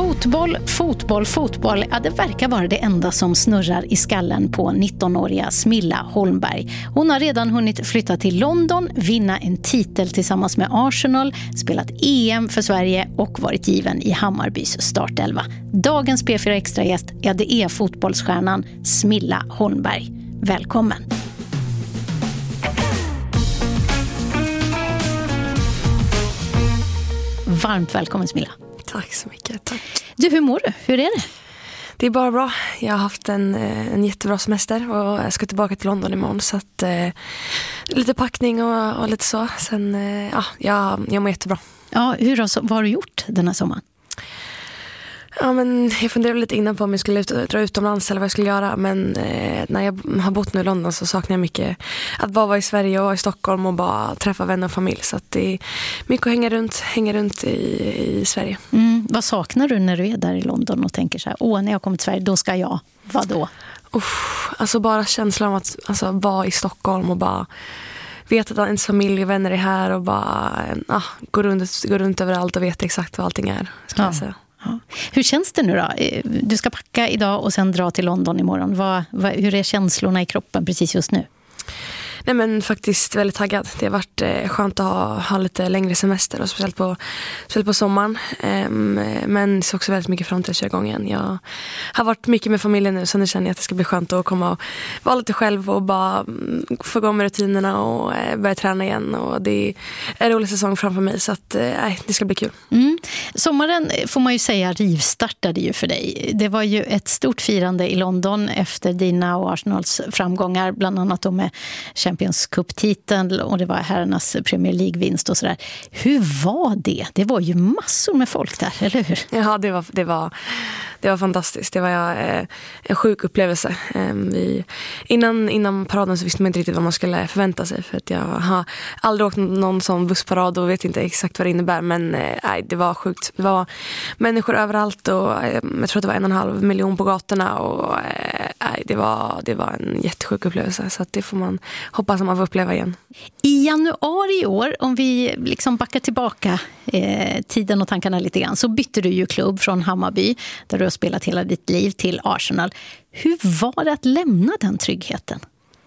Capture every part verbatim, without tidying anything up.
Fotboll, fotboll, fotboll. Ja, det verkar vara det enda som snurrar i skallen på nittonåriga Smilla Holmberg. Hon har redan hunnit flytta till London, vinna en titel tillsammans med Arsenal, spelat E M för Sverige och varit given i Hammarbys startelva. Dagens P fyra Extra-gäst, ja, det är fotbollsstjärnan Smilla Holmberg. Välkommen! Varmt välkommen, Smilla. Tack så mycket, tack. Du, hur mår du? Hur är det? Det är bara bra. Jag har haft en, en jättebra semester och jag ska tillbaka till London imorgon. Så att, eh, lite packning och, och lite så. Sen, eh, ja, jag, jag mår jättebra. Ja, hur har, vad har du gjort den här sommaren? Ja, men jag funderade lite innan på om jag skulle ut, dra utomlands eller vad jag skulle göra. Men eh, när jag har bott nu i London så saknar jag mycket att bara vara i Sverige och vara i Stockholm och bara träffa vänner och familj. Så att det är mycket att hänga runt, hänga runt i, i Sverige. Mm, vad saknar du när du är där i London och tänker så här, åh, när jag kommer till Sverige, då ska jag, vad då? Uff, alltså bara känslan av att alltså, vara i Stockholm och bara vet att ens familj och vänner är här och bara ah, gå, runt, gå runt överallt och vet exakt vad allting är, ska ja. jag säga. Ja. Hur känns det nu då? Du ska packa idag och sen dra till London imorgon. Vad, vad, hur är känslorna i kroppen precis just nu? Nej, men faktiskt väldigt taggad. Det har varit eh, skönt att ha, ha lite längre semester och speciellt på, speciellt på sommaren. Um, men så också väldigt mycket fram till att köra igång igen. Jag har varit mycket med familjen nu så nu känner jag att det ska bli skönt att komma och vara lite själv och bara um, få igång med rutinerna och uh, börja träna igen. Och det är en rolig säsong framför mig så att, uh, det ska bli kul. Mm. Sommaren får man ju säga rivstartade ju för dig. Det var ju ett stort firande i London efter dina och Arsenals framgångar, bland annat då med Champions Cup-titeln och det var herrarnas Premier League-vinst och sådär. Hur var det? Det var ju massor med folk där, eller hur? Ja, det var, det var, det var fantastiskt. Det var eh, en sjuk upplevelse. Eh, vi, innan, innan paraden så visste man inte riktigt vad man skulle förvänta sig för att jag har aldrig åkt någon sån bussparad och vet inte exakt vad det innebär, men eh, det var sjukt. Det var människor överallt och eh, jag tror att det var en och en halv miljon på gatorna och eh, det, var, det var en jättesjuk upplevelse så att det får man hoppas att man får uppleva igen. I januari i år, om vi liksom backar tillbaka eh, tiden och tankarna lite grann, så bytte du ju klubb från Hammarby, där du har spelat hela ditt liv, till Arsenal. Hur var det att lämna den tryggheten?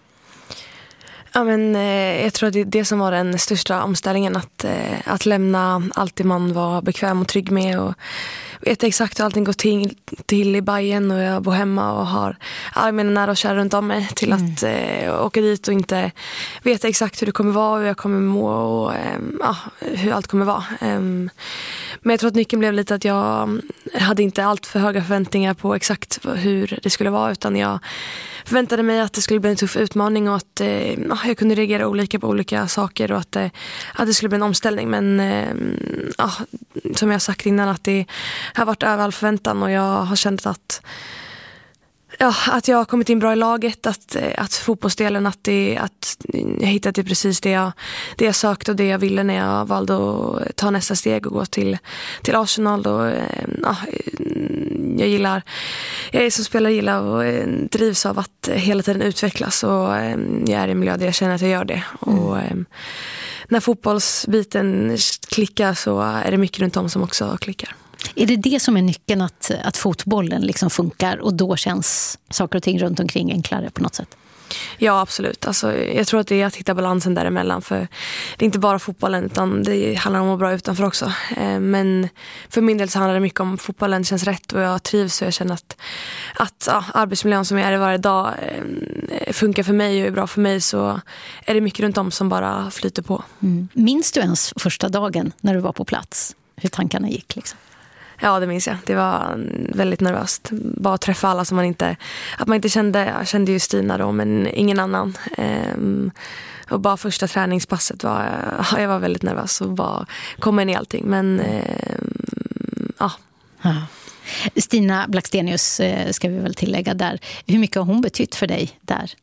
Ja, men, eh, jag tror att det är det som var den största omställningen, att, eh, att lämna allt det man var bekväm och trygg med och vet exakt hur allting går till, till i Bayern och jag bor hemma och har alla mina nära och kära runt om mig till mm. att eh, åka dit och inte veta exakt hur det kommer vara, hur jag kommer må och eh, ja, hur allt kommer vara. Eh, men jag tror att nyckeln blev lite att jag hade inte allt för höga förväntningar på exakt hur det skulle vara, utan jag förväntade mig att det skulle bli en tuff utmaning och att eh, jag kunde reagera olika på olika saker och att, eh, att det skulle bli en omställning. Men eh, ja, som jag sagt innan, att det har varit över all förväntan och jag har känt att ja, att jag har kommit in bra i laget, att, att fotbollsdelen, att, det, att jag hittade precis det jag, det jag sökte och det jag ville när jag valde att ta nästa steg och gå till, till Arsenal. Och, ja, jag gillar, jag är som spelare gillar och drivs av att hela tiden utvecklas och jag är i en miljö där jag känner att jag gör det. Mm. Och när fotbollsbiten klickar så är det mycket runt om som också klickar. Är det det som är nyckeln, att, att fotbollen liksom funkar och då känns saker och ting runt omkring enklare på något sätt? Ja, absolut. Alltså, jag tror att det är att hitta balansen däremellan, för det är inte bara fotbollen utan det handlar om att vara bra utanför också. Men för min del så handlar det mycket om fotbollen känns rätt och jag trivs och jag känner att, att ja, arbetsmiljön som jag är i varje dag funkar för mig och är bra för mig, så är det mycket runt om som bara flyter på. Mm. Minns du ens första dagen när du var på plats? Hur tankarna gick liksom? Ja, det minns jag. Det var väldigt nervöst. Bara att träffa alla som man inte... Att man inte kände... Jag kände ju Stina då, men ingen annan. Ehm, och bara första träningspasset var... Ja, jag var väldigt nervös och bara komma in i allting. Men... Ehm, ja. ja. Stina Blackstenius ska vi väl tillägga där. Hur mycket har hon betytt för dig där?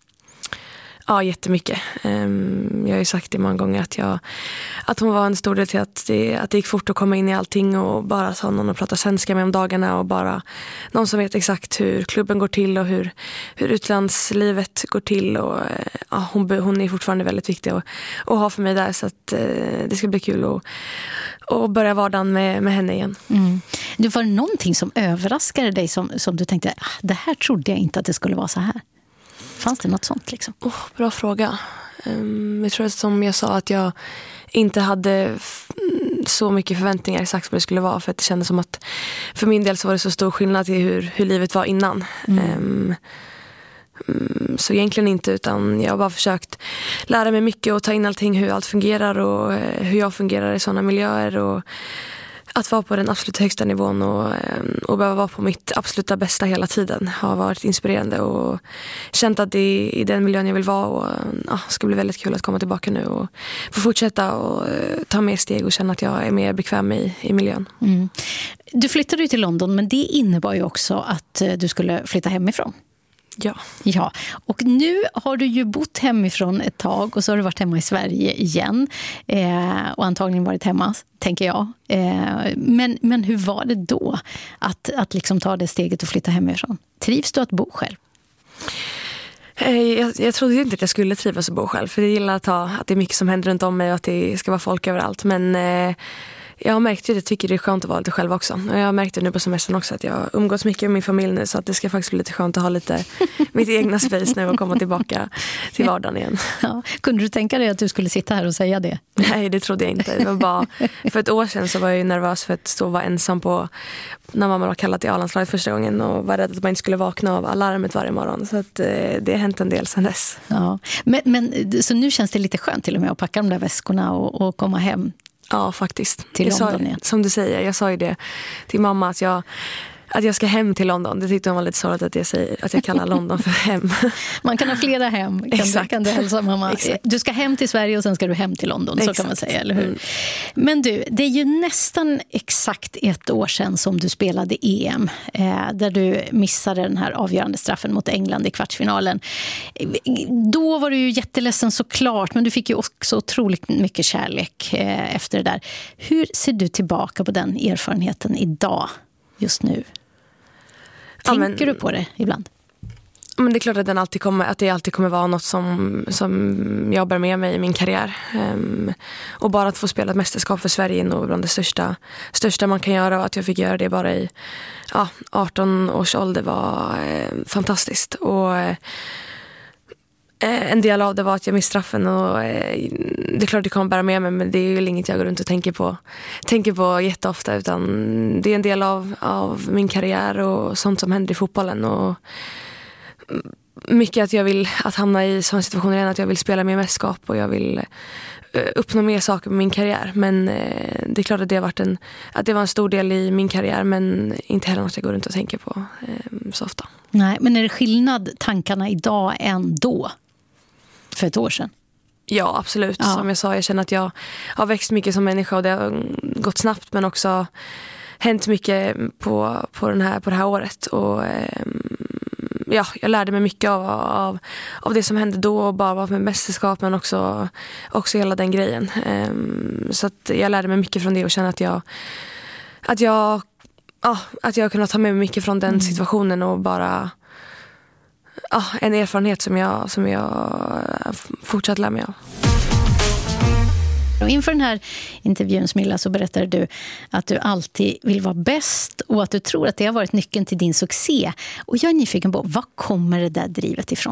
Ja, jättemycket. Jag har ju sagt det många gånger att, jag, att hon var en stor del till att det, att det gick fort att komma in i allting och bara ha någon att prata svenska med om dagarna och bara någon som vet exakt hur klubben går till och hur, hur utlandslivet går till. Och, ja, hon, hon är fortfarande väldigt viktig att, att ha för mig där, så att det ska bli kul att, att börja vardagen med, med henne igen. Mm. Det var någonting som överraskade dig som, som du tänkte, ah, det här trodde jag inte att det skulle vara så här. Fanns det något sånt liksom? Oh, bra fråga. Um, jag tror att som jag sa att jag inte hade f- så mycket förväntningar exakt vad det skulle vara, för att det kändes som att för min del så var det så stor skillnad till hur, hur livet var innan. Mm. Um, um, så egentligen inte, utan jag har bara försökt lära mig mycket och ta in allting, hur allt fungerar och uh, hur jag fungerar i sådana miljöer, och att vara på den absolut högsta nivån och, och behöva vara på mitt absoluta bästa hela tiden har varit inspirerande, och känt att det är i den miljön jag vill vara, och ja, ska bli väldigt kul att komma tillbaka nu och få fortsätta och ta mer steg och känna att jag är mer bekväm i, i miljön. Mm. Du flyttade ju till London, men det innebar ju också att du skulle flytta hemifrån. Ja. Ja, och nu har du ju bott hemifrån ett tag, och så har du varit hemma i Sverige igen eh, och antagligen varit hemma, tänker jag. Eh, men, men hur var det då att, att liksom ta det steget och flytta hemifrån? Trivs du att bo själv? Jag, jag trodde inte att jag skulle trivas att bo själv, för jag gillar att, ha, att det är mycket som händer runt om mig och att det ska vara folk överallt. Men eh, jag har märkt att jag tycker det är skönt att vara lite själv också. Och jag har märkt det nu på semestern också, att jag umgås mycket med min familj nu, så att det ska faktiskt bli lite skönt att ha lite mitt egna space nu och komma tillbaka till vardagen igen. Ja, kunde du tänka dig att du skulle sitta här och säga det? Nej, det trodde jag inte. Det var bara, för ett år sedan så var jag ju nervös för att stå och vara ensam på, när mamma var kallad till A-landslaget första gången, och var rädd att man inte skulle vakna av alarmet varje morgon. Så att, det har hänt en del sedan dess. Ja. Men, men, så nu känns det lite skönt till och med att packa de där väskorna och, och komma hem? Ja, faktiskt. Till jag London sa, igen. Som du säger, jag sa ju det till mamma att jag, att jag ska hem till London. Det tyckte hon var lite sorgligt att jag, säger, att jag kallar London för hem. Man kan ha flera hem, kan, du, kan du hälsa mamma. Exakt. Du ska hem till Sverige och sen ska du hem till London, så Exakt. Kan man säga, eller hur? Mm. Men du, det är ju nästan exakt ett år sedan som du spelade E M, eh, där du missade den här avgörande straffen mot England i kvartsfinalen. Då var du ju jätteledsen såklart, men du fick ju också otroligt mycket kärlek eh, efter det där. Hur ser du tillbaka på den erfarenheten idag, just nu? Tänker ja, men, du på det ibland? Men det är klart att, den alltid kommer, att det alltid kommer vara något som, som jag bär med mig i min karriär. Um, och bara att få spela ett mästerskap för Sverige är nog bland det största, största man kan göra. Och att jag fick göra det bara i ja, arton års ålder var eh, fantastiskt. Och eh, en del av det var att jag missade straffen, och eh, det är klart det kommer bära med mig, men det är ju inget jag går runt och tänker på, tänker på jätteofta, utan det är en del av, av min karriär och sånt som händer i fotbollen, och mycket att jag vill att hamna i sådana situationer igen, att jag vill spela mer mästerskap och jag vill uppnå mer saker med min karriär. Men eh, det är klart att det har varit en, att det var en stor del i min karriär, men inte heller något jag går runt och tänker på eh, så ofta. Nej, men är det skillnad tankarna idag än då? För ett år sedan? Ja, absolut. Ja. Som jag sa, jag känner att jag har växt mycket som människa, och det har gått snabbt, men också hänt mycket på, på, den här, på det här året. Och eh, ja, jag lärde mig mycket av, av, av det som hände då, och bara med mästerskap, men också, också hela den grejen. Eh, så att jag lärde mig mycket från det och känner att jag att jag, ja, att jag har kunnat ta med mig mycket från den mm. situationen, och bara ja, en erfarenhet som jag, som jag fortsatt lär mig av. Och inför den här intervjun, Smilla, så berättade du att du alltid vill vara bäst, och att du tror att det har varit nyckeln till din succé. Och jag är nyfiken på, vad kommer det där drivet ifrån?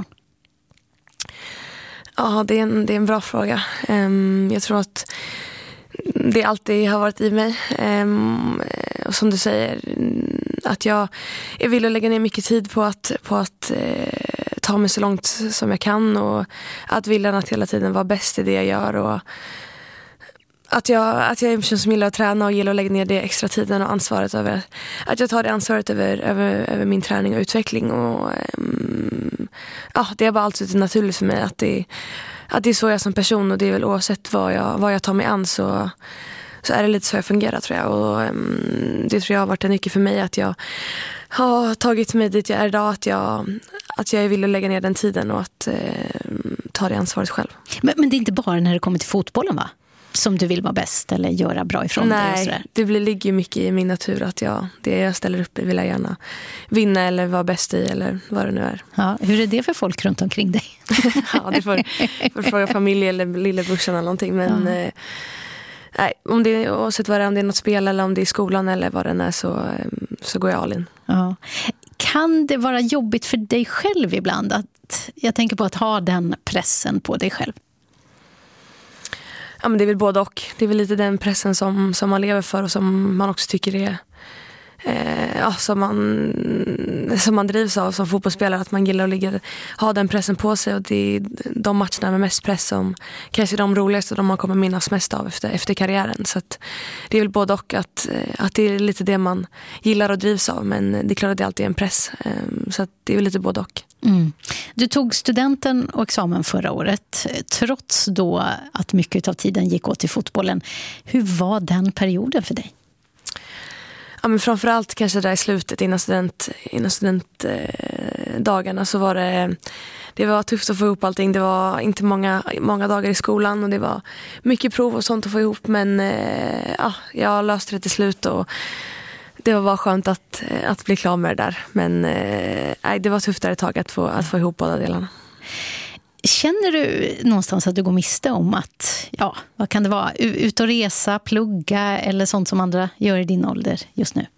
Ja, det är en, det är en bra fråga. Um, jag tror att det alltid har varit i mig. Um, och som du säger, att jag, jag vill lägga ner mycket tid på att, på att eh, ta mig så långt som jag kan, och att vilja att hela tiden vara bäst i det jag gör, och att jag, att jag är en person som gillar att träna och gillar att lägga ner det extra tiden och ansvaret över, att jag tar det ansvaret över, över, över min träning och utveckling. Och um, ja, det är bara alltid naturligt för mig att det, att det är så jag som person, och det är väl oavsett vad jag, vad jag tar mig an, så, så är det lite så jag fungerar, tror jag. Och um, det tror jag har varit en nyckel för mig, att jag har tagit mig dit jag är idag, att jag, att jag vill lägga ner den tiden och att um, ta det ansvaret själv. Men, men det är inte bara när det kommer till fotbollen, va? Som du vill vara bäst eller göra bra ifrån dig? Nej, Nej, det blir, ligger mycket i min natur att jag, det jag ställer upp i vill jag gärna vinna eller vara bäst i, eller vad det nu är. Ja, hur är det för folk runt omkring dig? Ja, det får, får fråga familj eller lillebrorsan eller någonting. Men, ja. Nej, om det är, oavsett vad det är, om det är något spel eller om det är skolan eller vad det är, så, så går jag all in. Ja. Kan det vara jobbigt för dig själv ibland? Att, jag tänker på att ha den pressen på dig själv. Ja, men det är väl både och. Det är väl lite den pressen som, som man lever för och som man också tycker är eh, ja, som, man, som man drivs av som fotbollsspelare. Att man gillar att ligga, ha den pressen på sig, och det är de matcherna med mest press som kanske är de roligaste och de man kommer minnas mest av efter, efter karriären. Så att det är väl både och, att, att det är lite det man gillar och drivs av, men det är klart att det alltid är en press. Eh, så att det är väl lite både och. Mm. Du tog studenten och examen förra året, trots då att mycket av tiden gick åt till fotbollen. Hur var den perioden för dig? Ja, men framförallt kanske där i slutet innan, student, innan studentdagarna eh, så var det, det var tufft att få ihop allting. Det var inte många, många dagar i skolan och det var mycket prov och sånt att få ihop, men eh, ja, jag löste det till slut och det var bara skönt att, att bli klar med det där. Men eh, det var tufft där ett tag att få, att få ihop båda delarna. Känner du någonstans att du går miste om att, ja, vad kan det vara, ut och resa, plugga eller sånt som andra gör i din ålder just nu?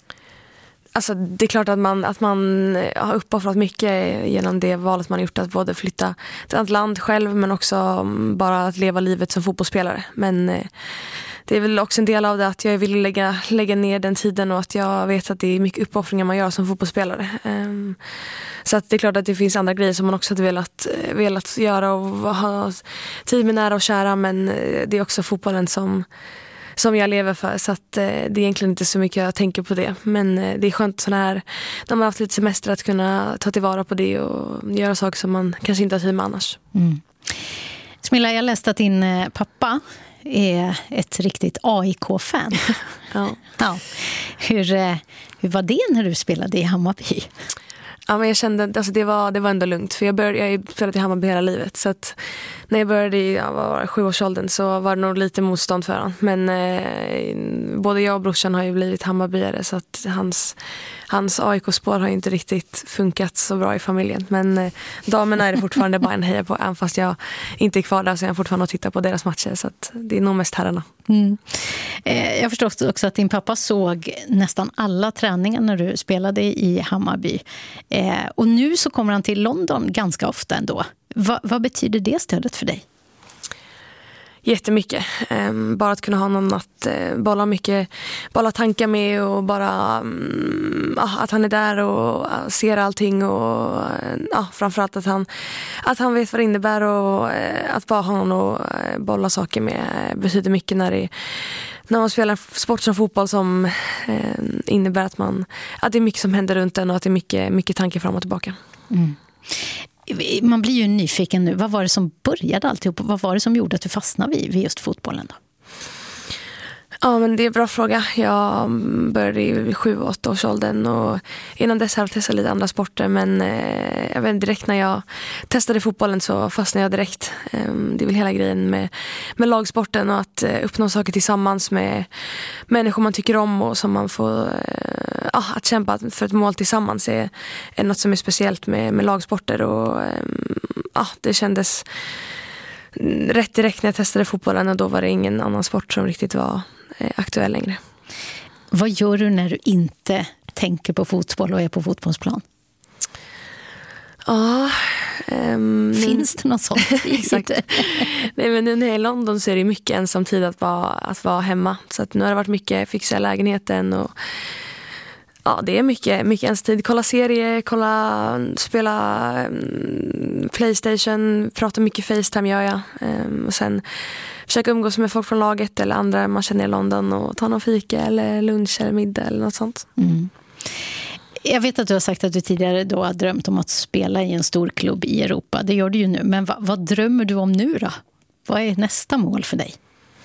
Alltså det är klart att man, att man har uppoffrat mycket genom det valet man gjort, att både flytta till ett land själv men också bara att leva livet som fotbollsspelare. Men eh, det är väl också en del av det att jag vill lägga, lägga ner den tiden och att jag vet att det är mycket uppoffringar man gör som fotbollsspelare. Um, så att det är klart att det finns andra grejer som man också hade velat, velat göra och ha tid med nära och kära, men det är också fotbollen som, som jag lever för, så att det är egentligen inte så mycket jag tänker på det. Men det är skönt sån här, när man har haft lite semester, att kunna ta tillvara på det och göra saker som man kanske inte har tid med annars. Mm. Smilla, jag läste att din pappa är ett riktigt A I K-fan. Ja. Ja. Hur, hur var det när du spelade i Hammarby? Ja, men jag kände att alltså, det, var, det var ändå lugnt. För jag började jag spelade i Hammarby hela livet. Så att när jag började i ja, var sjuårsåldern så var det nog lite motstånd för honom. Men eh, både jag och brorsan har ju blivit Hammarbyare, så att hans, hans A I K-spår har ju inte riktigt funkat så bra i familjen. Men eh, damerna är det fortfarande bara en heja på. Även fast jag inte är kvar där så är jag fortfarande att titta på deras matcher. Så att det är nog mest herrarna. Mm. Eh, jag förstår också att din pappa såg nästan alla träningar när du spelade i Hammarby. Eh, och nu så kommer han till London ganska ofta ändå. Va, vad betyder det stödet för dig? Jättemycket. Um, bara att kunna ha någon att uh, bolla mycket, bolla tankar med och bara um, uh, att han är där och uh, ser allting och uh, framförallt att han, att han vet vad det innebär och uh, att bara ha någon att uh, bolla saker med uh, betyder mycket när, det, när man spelar sport som fotboll som uh, innebär att, man, att det är mycket som händer runt en och att det är mycket, mycket tankar fram och tillbaka. Mm. Man blir ju nyfiken nu. Vad var det som började alltihop? Vad var det som gjorde att du fastnade vid, vid just fotbollen då? Ja, men det är en bra fråga. Jag började i sju åtta års åldern och innan dess har jag testat lite andra sporter, men eh, jag vet, direkt när jag testade fotbollen så fastnade jag direkt. Eh, det är väl hela grejen med, med lagsporten och att eh, uppnå saker tillsammans med människor man tycker om och som man får eh, ah, att kämpa för ett mål tillsammans är, är något som är speciellt med, med lagsporter och eh, ah, det kändes rätt direkt när jag testade fotbollen och då var det ingen annan sport som riktigt var aktuell längre. Vad gör du när du inte tänker på fotboll och är på fotbollsplan? Ja, um, finns det något sånt? Exakt. Nej, men nu när jag är i London så är det mycket ensam tid att vara, att vara hemma. Så att nu har det varit mycket fixa lägenheten och ja, det är mycket, mycket ens tid. Kolla serier, kolla, spela um, PlayStation, prata mycket FaceTime gör jag. Um, och sen försöka umgås med folk från laget eller andra man känner i London och ta någon fika eller lunch eller middag eller något sånt. Mm. Jag vet att du har sagt att du tidigare då har drömt om att spela i en stor klubb i Europa. Det gör du ju nu. Men vad, vad drömmer du om nu då? Vad är nästa mål för dig?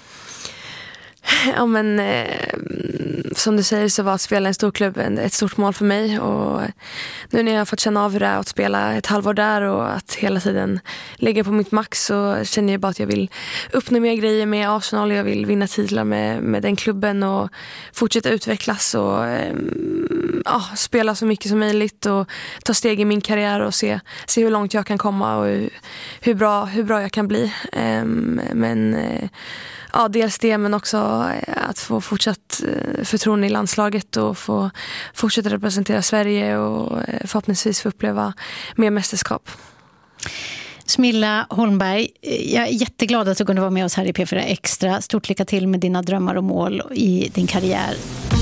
Ja, men eh, som du säger så var att spela i en stor klubb ett stort mål för mig och nu när jag har fått känna av hur det är att spela ett halvår där och att hela tiden ligga på mitt max så känner jag bara att jag vill uppnå mer grejer med Arsenal och jag vill vinna titlar med, med den klubben och fortsätta utvecklas och eh, ja, spela så mycket som möjligt och ta steg i min karriär och se, se hur långt jag kan komma och hur, hur, bra, hur bra jag kan bli. Eh, men eh, ja, dels det, men också att få fortsatt förtroende i landslaget och få fortsätta representera Sverige och förhoppningsvis få uppleva mer mästerskap. Smilla Holmberg, jag är jätteglad att du kunde vara med oss här i P fyra Extra. Stort lycka till med dina drömmar och mål i din karriär.